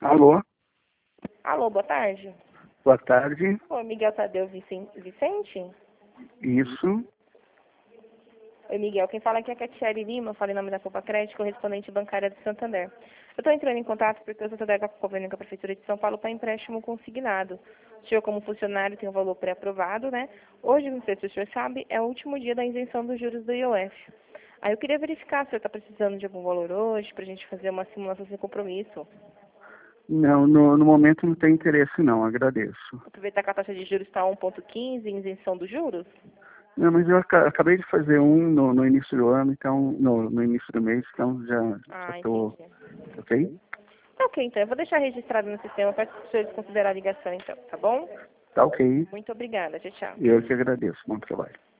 Alô, Alô, boa tarde. boa tarde. Oi, Miguel Tadeu Vicente? Isso, Oi, Miguel. Quem fala aqui é a Catiele Lima, eu falo em nome da Copa Crédito, correspondente bancária de Santander. Eu estou entrando em contato porque o Santander está convênio com a Prefeitura de São Paulo para empréstimo consignado. O senhor, como funcionário, tem um valor pré-aprovado, né? Hoje, não sei se o senhor sabe, é o último dia da isenção dos juros do IOF. Aí eu queria verificar se o senhor está precisando de algum valor hoje para a gente fazer uma simulação sem compromisso. não, no momento não tem interesse não, agradeço. Aproveitar que a taxa de juros está 1,15 em isenção dos juros? Não, mas eu acabei de fazer um no início do ano, então, no início do mês, então já Ah, estou, entendi. ok? Ok, então eu vou deixar registrado no sistema para os senhores considerar a ligação, então, tá bom? Tá ok, Muito obrigada. Tchau, tchau. eu que agradeço, bom trabalho.